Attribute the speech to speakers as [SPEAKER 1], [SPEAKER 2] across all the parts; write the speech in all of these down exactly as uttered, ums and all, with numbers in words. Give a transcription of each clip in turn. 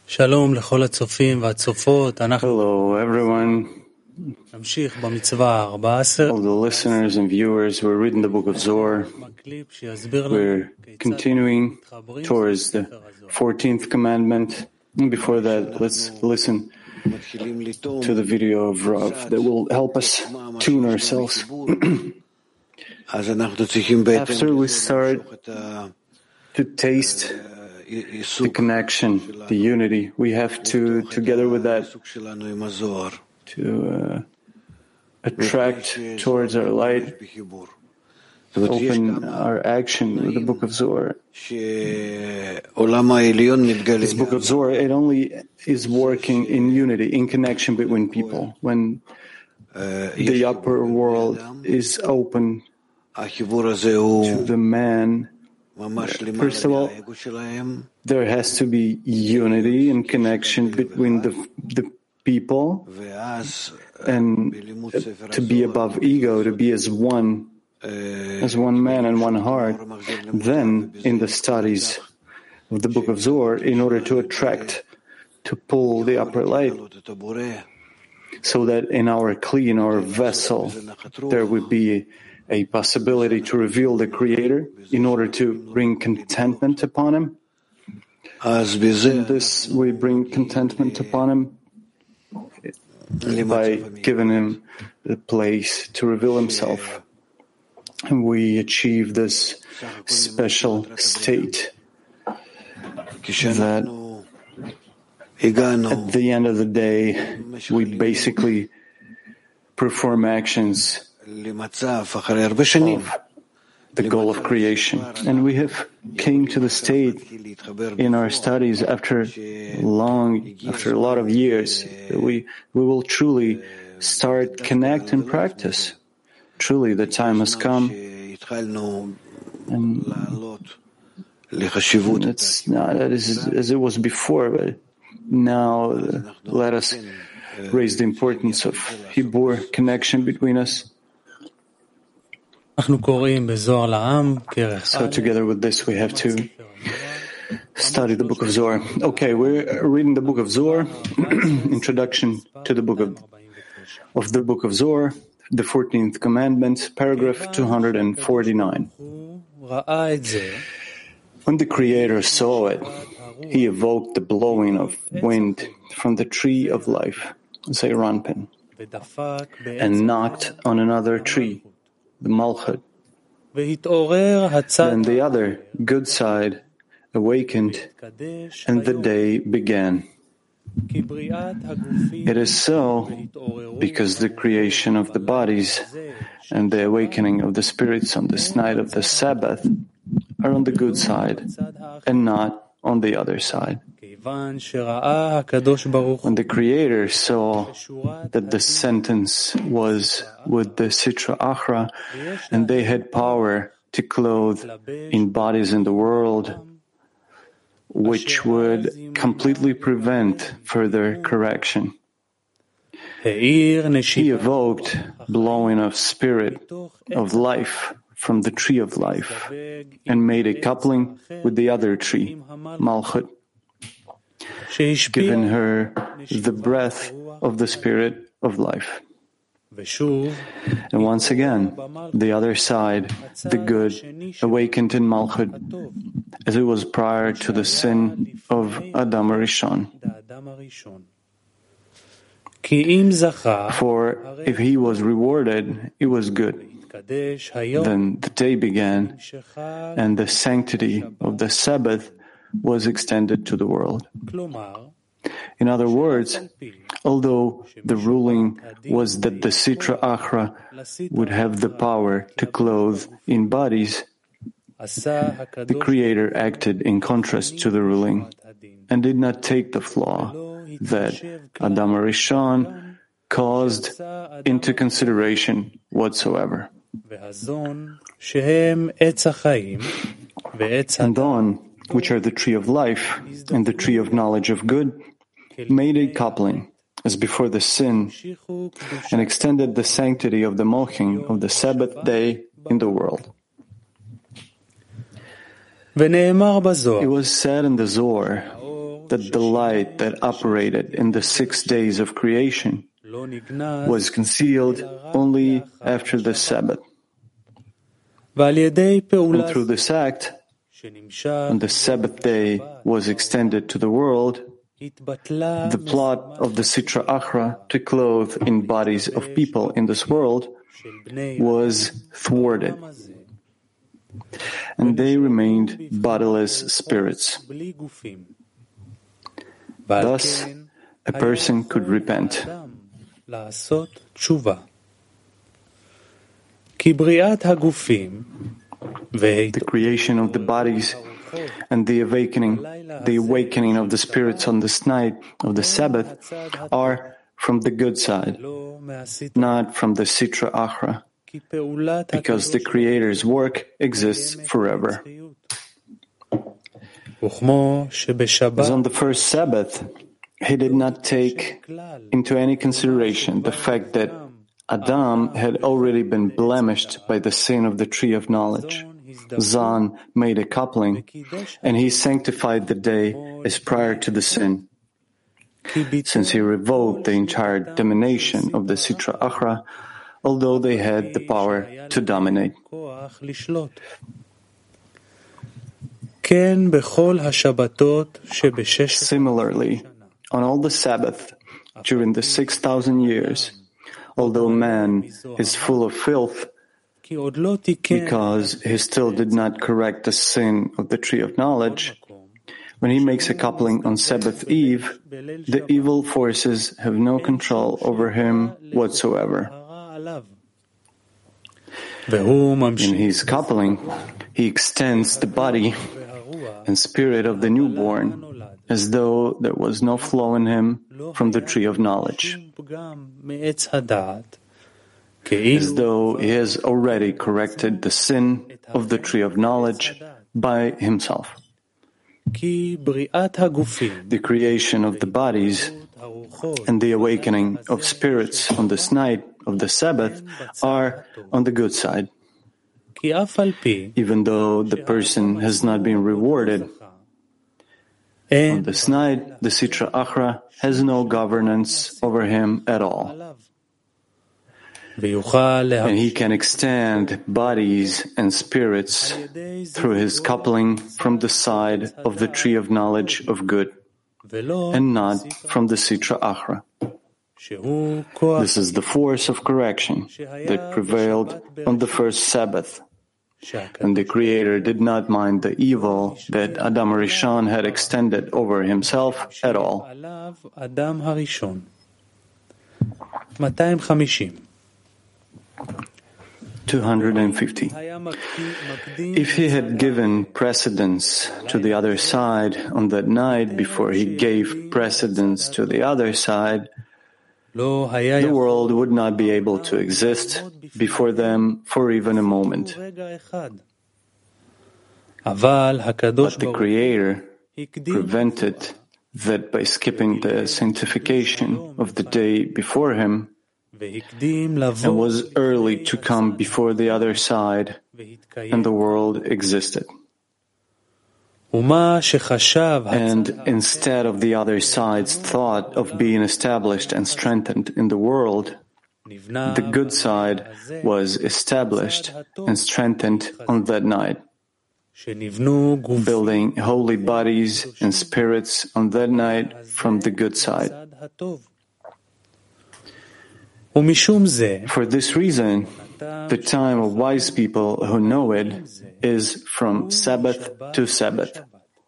[SPEAKER 1] Hello everyone, all
[SPEAKER 2] the listeners and viewers. We're reading the book of Zohar. We're continuing towards the fourteenth commandment. And before that, let's listen to the video of Rav that will help us tune ourselves. After we start to taste the connection, the unity, we have to, together with that, to uh, attract towards our light, open our action with the book of Zohar. This book of Zohar, it only is working in unity, in connection between people. When the upper world is open to the man, first of all, there has to be unity and connection between the the people, and to be above ego, to be as one, as one man and one heart. Then, in the studies of the book of Zohar, in order to attract, to pull the upper light, so that in our kli, in our vessel, there would be a possibility to reveal the Creator in order to bring contentment upon Him. In this, we bring contentment upon Him by giving Him the place to reveal Himself. And we achieve this special state that at the end of the day, we basically perform actions of the goal of creation. And we have came to the state in our studies after long, after a lot of years, that we, we will truly start connect and practice. Truly, the time has come. And it's not as, as it was before, but now uh, let us raise the importance of Hibur, connection between us. So together with this, we have to study the book of Zohar. Okay, we're reading the book of Zohar, introduction to the book of, of the book of Zohar, the fourteenth commandment, paragraph two hundred forty-nine. When the Creator saw it, He evoked the blowing of wind from the tree of life, Zeiranpin, and knocked on another tree, the Malchut. Then the other, good side, awakened, and the day began. It is so because the creation of the bodies and the awakening of the spirits on this night of the Sabbath are on the good side and not on the other side. When the Creator saw that the sentence was with the Sitra Achra, and they had power to clothe in bodies in the world, which would completely prevent further correction, He evoked blowing of spirit, of life, from the tree of life, and made a coupling with the other tree, Malchut, giving her the breath of the spirit of life. And once again, the other side, the good, awakened in Malchut, as it was prior to the sin of Adam Rishon. For if he was rewarded, it was good. Then the day began, and the sanctity of the Sabbath was extended to the world. In other words, although the ruling was that the Sitra Achra would have the power to clothe in bodies, the Creator acted in contrast to the ruling and did not take the flaw that Adam Rishon caused into consideration whatsoever. And on, which are the tree of life and the tree of knowledge of good, made a coupling, as before the sin, and extended the sanctity of the Moching of the Sabbath day in the world. It was said in the Zohar that the light that operated in the six days of creation was concealed only after the Sabbath. And through this act, when the Sabbath day was extended to the world, the plot of the Sitra Achra to clothe in bodies of people in this world was thwarted, and they remained bodiless spirits. Thus, a person could repent. The creation of the bodies and the awakening, the awakening of the spirits on this night of the Sabbath are from the good side, not from the Sitra Achra, because the Creator's work exists forever. As on the first Sabbath, he did not take into any consideration the fact that Adam had already been blemished by the sin of the tree of knowledge. Zan made a coupling, and he sanctified the day as prior to the sin. Since he revoked the entire domination of the Sitra Achra, although they had the power to dominate. Similarly, on all the Sabbath, during the six thousand years, although man is full of filth, because he still did not correct the sin of the tree of knowledge, when he makes a coupling on Sabbath Eve, the evil forces have no control over him whatsoever. In his coupling, he extends the body and spirit of the newborn as though there was no flaw in him from the tree of knowledge, as though he has already corrected the sin of the tree of knowledge by himself. The creation of the bodies and the awakening of spirits on this night of the Sabbath are on the good side, even though the person has not been rewarded. On this night, the Sitra Achra has no governance over him at all. And he can extend bodies and spirits through his coupling from the side of the tree of knowledge of good, and not from the Sitra Achra. This is the force of correction that prevailed on the first Sabbath, and the Creator did not mind the evil that Adam Rishon had extended over himself at all. two hundred fifty. If he had given precedence to the other side on that night before he gave precedence to the other side, the world would not be able to exist before them for even a moment. But the Creator prevented that by skipping the sanctification of the day before him, and was early to come before the other side, and the world existed. And instead of the other side's thought of being established and strengthened in the world, the good side was established and strengthened on that night, building holy bodies and spirits on that night from the good side. For this reason, the time of wise people who know it is from Sabbath to Sabbath.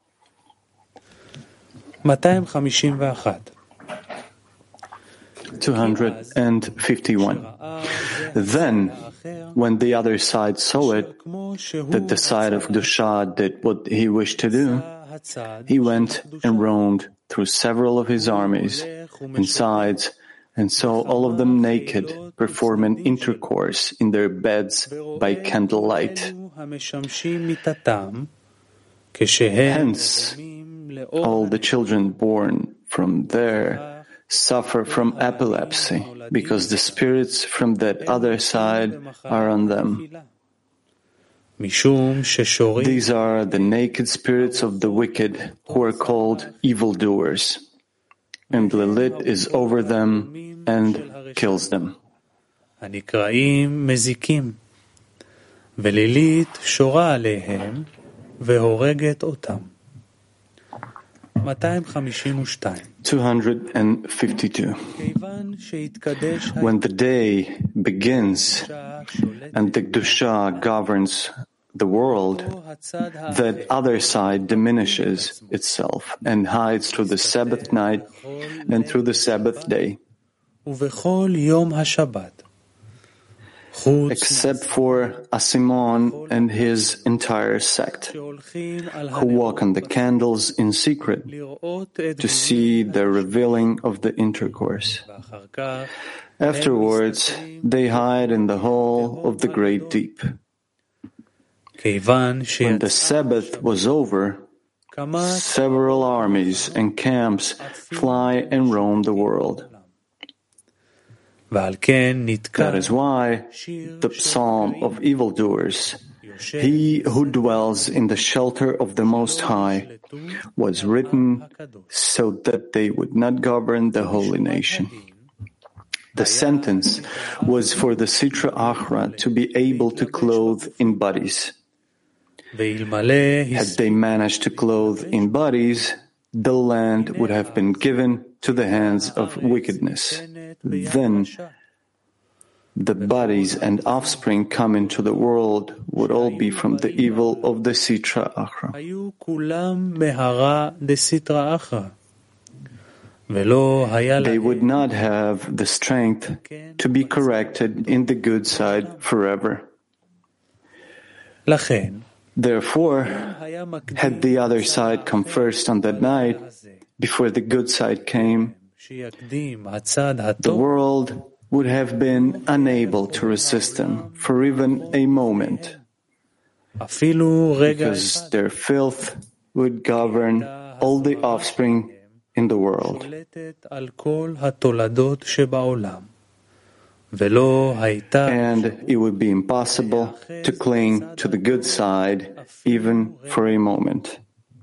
[SPEAKER 2] two hundred fifty-one. Then, when the other side saw it, that the side of Kedusha did what he wished to do, he went and roamed through several of his armies and sides, and saw all of them naked, performing intercourse in their beds by candlelight. Hence, all the children born from there suffer from epilepsy, because the spirits from that other side are on them. These are the naked spirits of the wicked who are called evildoers, and Lilith is over them and kills them.
[SPEAKER 3] ולילית שורה עליהם והורגת אותם.
[SPEAKER 2] two hundred fifty-two. When the day begins and the Kedusha governs the world, that other side diminishes itself and hides through the Sabbath night and through the Sabbath day. Except for Asimon and his entire sect, who walk on the candles in secret to see the revealing of the intercourse. Afterwards, they hide in the hole of the great deep. When the Sabbath was over, several armies and camps fly and roam the world. That is why the Psalm of evildoers, he who dwells in the shelter of the Most High, was written so that they would not govern the holy nation. The sentence was for the Sitra Achra to be able to clothe in bodies. Had they managed to clothe in bodies, the land would have been given to the hands of wickedness. Then the bodies and offspring come into the world would all be from the evil of the Sitra Achra. They would not have the strength to be corrected in the good side forever. Therefore, had the other side come first on that night, before the good side came, the world would have been unable to resist them for even a moment, because their filth would govern all the offspring in the world. And it would be impossible to cling to the good side even for a moment.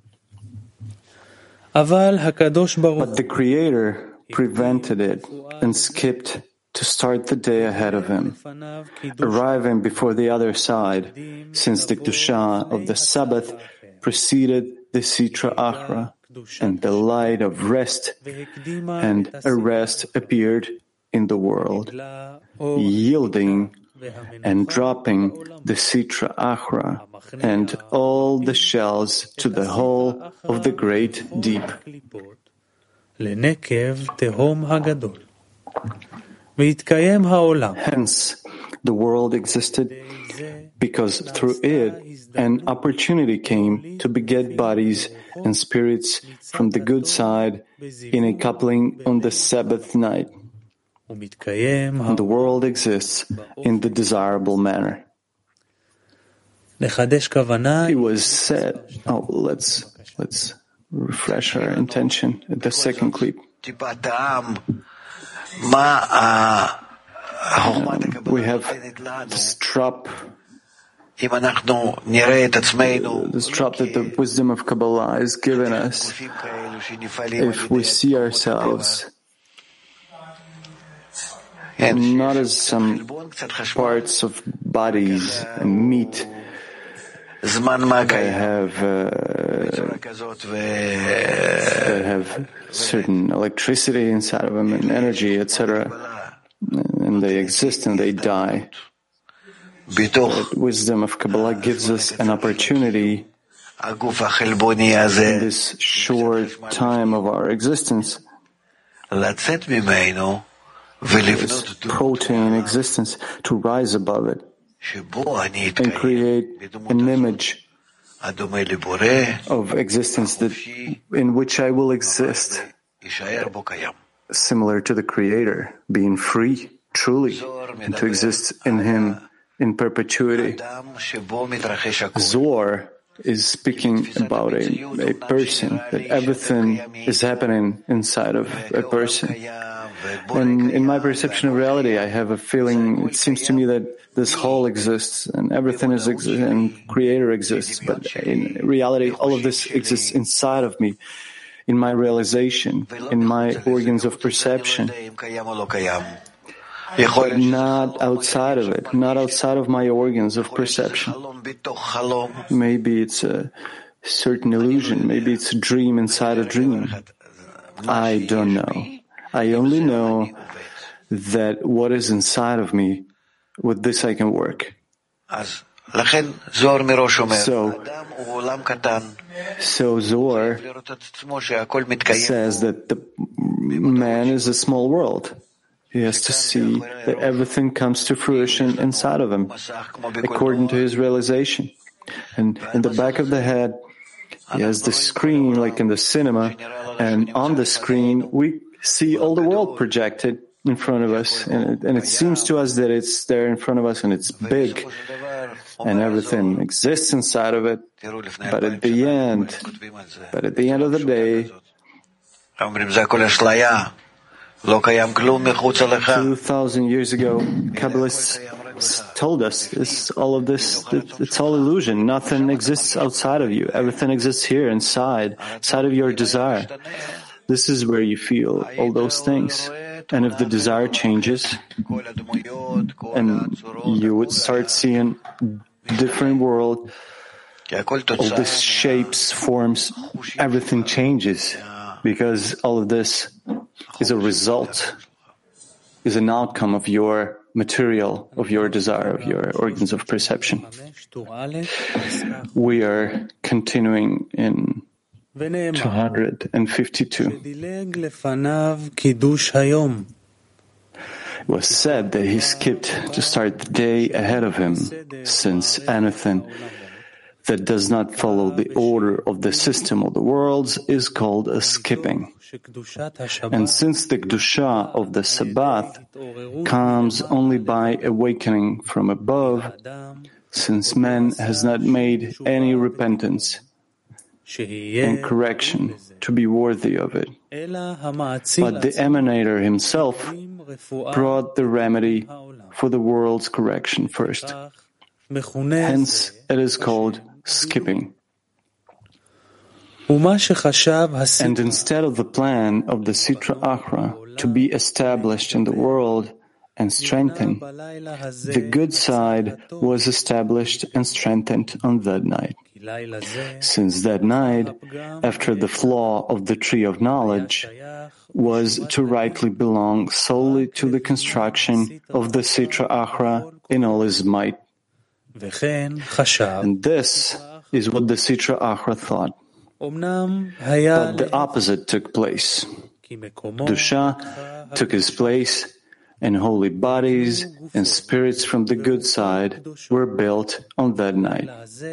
[SPEAKER 2] But the Creator prevented it and skipped to start the day ahead of him, arriving before the other side, since the Kedusha of the Sabbath preceded the Sitra Achra, and the light of rest and arrest appeared in the world, yielding and dropping the Sitra Achra and all the shells to the hole of the great deep. Hence, the world existed because through it an opportunity came to beget bodies and spirits from the good side in a coupling on the Sabbath night. And the world exists in the desirable manner. It was said, oh, let's, let's refresh our intention at the second clip. Um, we have this drop, this drop that the wisdom of Kabbalah has given us. If we see ourselves not as some parts of bodies and meat that have, uh, that have certain electricity inside of them and energy, et cetera, and they exist and they die. But wisdom of Kabbalah gives us an opportunity in this short time of our existence, this protein existence, to rise above it and create an image of existence that, in which I will exist, similar to the Creator, being free, truly, and to exist in Him in perpetuity. Zohar is speaking about a, a person, that everything is happening inside of a person. And in my perception of reality, I have a feeling, it seems to me that this whole exists and everything is exi- and Creator exists. But in reality, all of this exists inside of me, in my realization, in my organs of perception, but not outside of it, not outside of my organs of perception. Maybe it's a certain illusion, maybe it's a dream inside a dream. I don't know. I only know that what is inside of me, with this I can work. So, so Zohar says that the man is a small world. He has to see that everything comes to fruition inside of him, according to his realization. And in the back of the head, he has the screen like in the cinema, and on the screen we see all the world projected in front of us, and it, and it seems to us that it's there in front of us and it's big, and everything exists inside of it. But at the end, but at the end of the day, Two thousand years ago, Kabbalists told us this, all of this, it's all illusion. Nothing exists outside of you. Everything exists here, inside, inside of your desire. This is where you feel all those things. And if the desire changes, and you would start seeing different world, all these shapes, forms, everything changes, because all of this is a result, is an outcome of your material, of your desire, of your organs of perception. We are continuing in two hundred fifty-two. It was said that he skipped to start the day ahead of him, since anything that does not follow the order of the system of the worlds is called a skipping. And since the Kedusha of the Sabbath comes only by awakening from above, since man has not made any repentance and correction to be worthy of it, but the Emanator himself brought the remedy for the world's correction first. Hence, it is called skipping. And instead of the plan of the Sitra Achra to be established in the world and strengthened, the good side was established and strengthened on that night. Since that night, after the flaw of the tree of knowledge, was to rightly belong solely to the construction of the Sitra Achra in all his might. And this is what the Sitra Achra thought. But the opposite took place. Dusha took his place, and holy bodies and spirits from the good side were built on that night.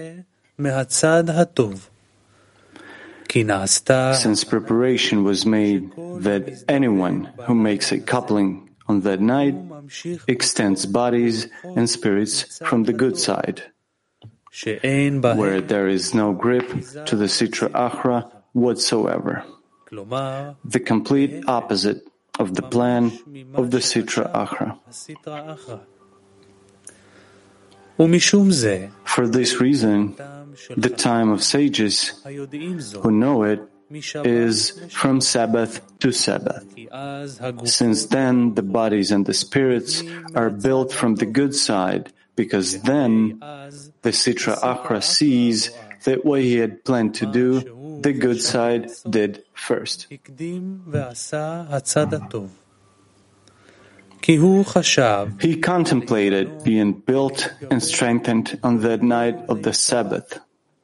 [SPEAKER 2] Since preparation was made that anyone who makes a coupling on that night extends bodies and spirits from the good side, where there is no grip to the Sitra Achra whatsoever, the complete opposite of the plan of the Sitra Achra. For this reason, the time of sages who know it is from Sabbath to Sabbath. Since then, the bodies and the spirits are built from the good side, because then the Sitra Achra sees that what he had planned to do, the good side did first. He contemplated being built and strengthened on that night of the Sabbath.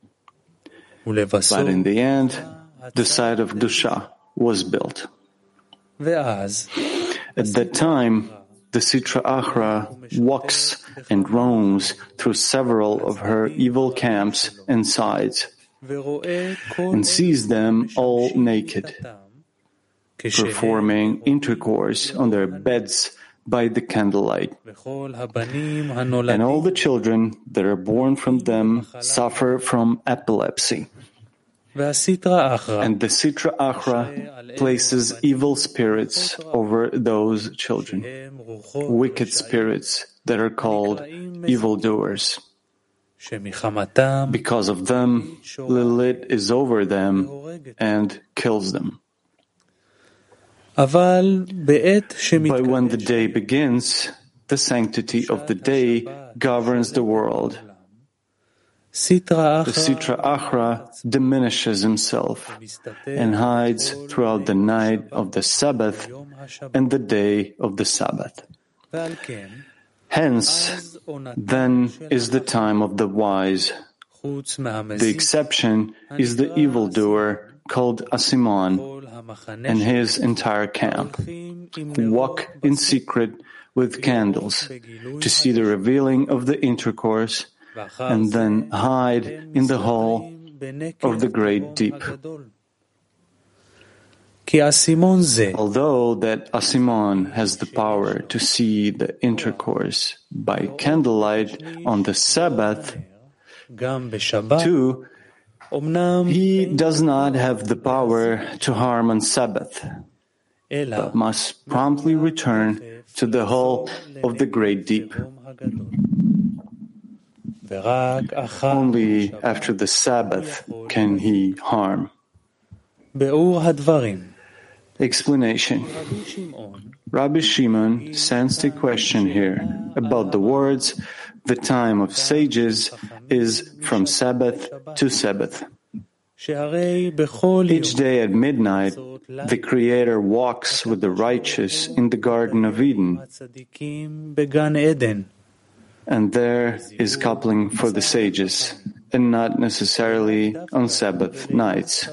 [SPEAKER 2] But in the end, the side of Dusha was built. At that time, the Sitra Achra walks and roams through several of her evil camps and sides, and sees them all naked, performing intercourse on their beds by the candlelight. And all the children that are born from them suffer from epilepsy. And the Sitra Achra places evil spirits over those children, wicked spirits that are called evildoers. Because of them, Lilith is over them and kills them. But when the day begins, the sanctity of the day governs the world. The Sitra Achra diminishes himself and hides throughout the night of the Sabbath and the day of the Sabbath. Hence, then is the time of the wise. The exception is the evildoer called Asimon and his entire camp, who walk in secret with candles to see the revealing of the intercourse and then hide in the hole of the great deep. Although that Asimon has the power to see the intercourse by candlelight on the Sabbath, too, he does not have the power to harm on Sabbath, but must promptly return to the hole of the great deep. Only after the Sabbath can he harm. Explanation. Rabbi Shimon sensed a question here about the words, the time of sages is from Sabbath to Sabbath. Each day at midnight, the Creator walks with the righteous in the Garden of Eden, and there is coupling for the sages, and not necessarily on Sabbath nights.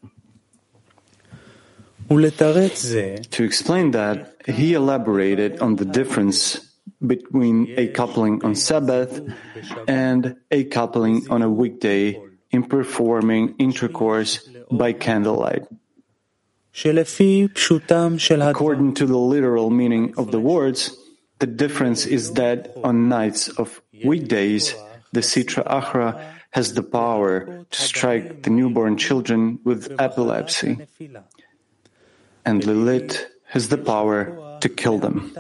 [SPEAKER 2] To explain that, he elaborated on the difference between a coupling on Sabbath and a coupling on a weekday in performing intercourse by candlelight. According to the literal meaning of the words, the difference is that on nights of weekdays, the Sitra Achra has the power to strike the newborn children with epilepsy, and Lilith has the power to kill them.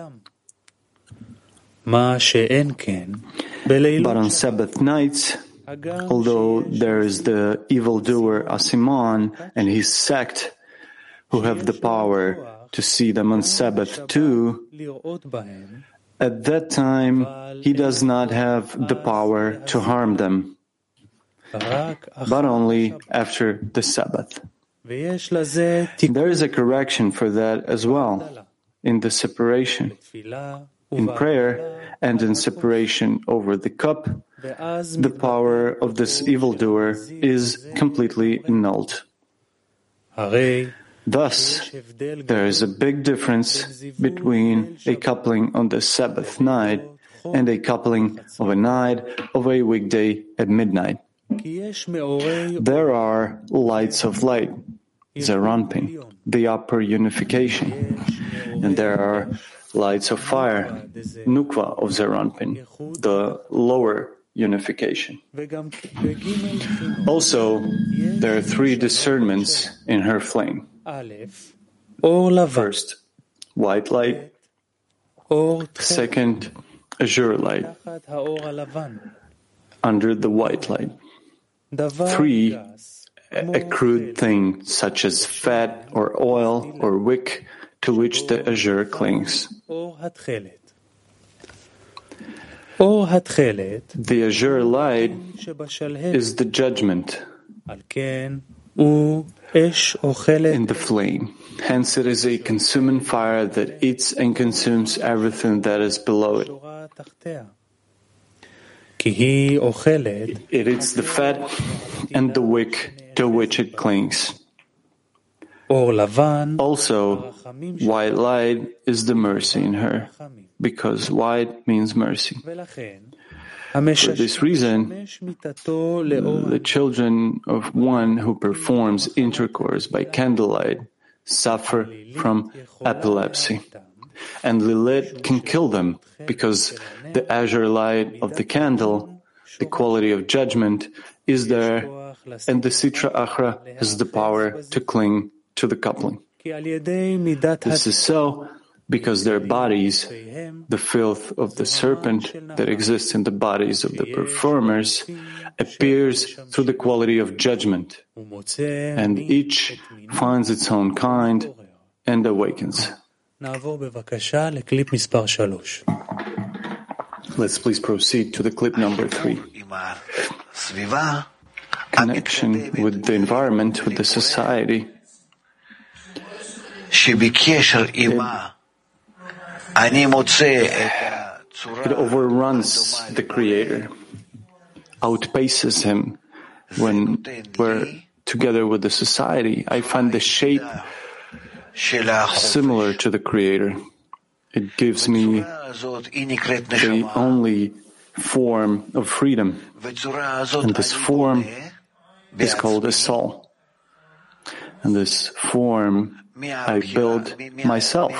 [SPEAKER 2] But on Sabbath nights, although there is the evildoer Asimon and his sect who have the power to see them on Sabbath too, at that time he does not have the power to harm them, but only after the Sabbath. There is a correction for that as well, in the separation. In prayer and in separation over the cup, the power of this evildoer is completely annulled. Thus, there is a big difference between a coupling on the Sabbath night and a coupling of a night of a weekday at midnight. There are lights of light, Zeranpin, the upper unification, and there are lights of fire, Nukva of Zeranpin, the lower unification. Also, there are three discernments in her flame. First, white light. Second, azure light, under the white light. Three, a crude thing such as fat or oil or wick to which the azure clings. The azure light is the judgment in the flame. Hence it is a consuming fire that eats and consumes everything that is below it. It eats the fat and the wick to which it clings. Also, white light is the mercy in her, because white means mercy. For this reason, the children of one who performs intercourse by candlelight suffer from epilepsy, and Lilith can kill them because the azure light of the candle, the quality of judgment, is there, and the Sitra Achra has the power to cling to the coupling. This is so because their bodies, the filth of the serpent that exists in the bodies of the performers, appears through the quality of judgment, and each finds its own kind and awakens. Let's please proceed to the clip number three. Connection with the environment, with the society. It overruns the Creator, outpaces Him. When we're together with the society, I find the shape similar to the Creator. It gives me the only form of freedom, and this form is called a soul. And this form I build myself.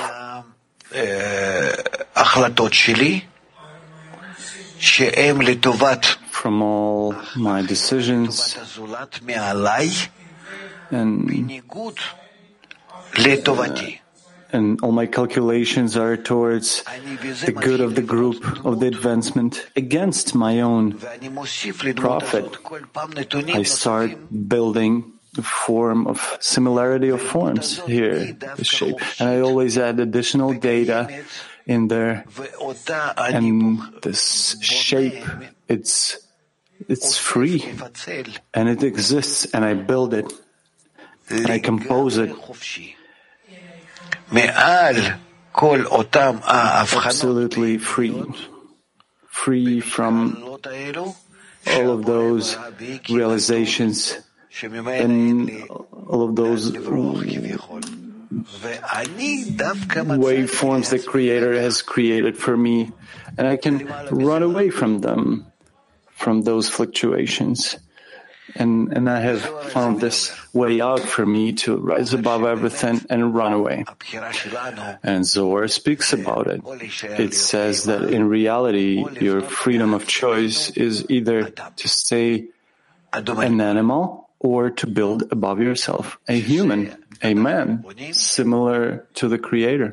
[SPEAKER 2] From all my decisions and, uh, and all my calculations are towards the good of the group, of the advancement, against my own profit. I start building the form of similarity of forms here, the shape. And I always add additional data in there. And this shape, it's it's free. And it exists, and I build it. And I compose it. Absolutely free. Free from all of those realizations and all of those waveforms the Creator has created for me, and I can run away from them, from those fluctuations. And, and I have found this way out for me to rise above everything and run away. And Zohar speaks about it. It says that in reality, your freedom of choice is either to stay an animal or to build above yourself a human, a man, similar to the Creator.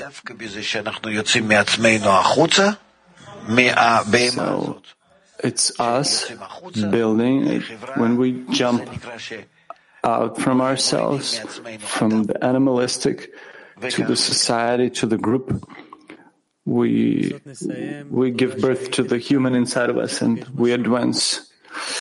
[SPEAKER 2] So it's us building when we jump out from ourselves, from the animalistic to the society, to the group. We, we give birth to the human inside of us, and we advance.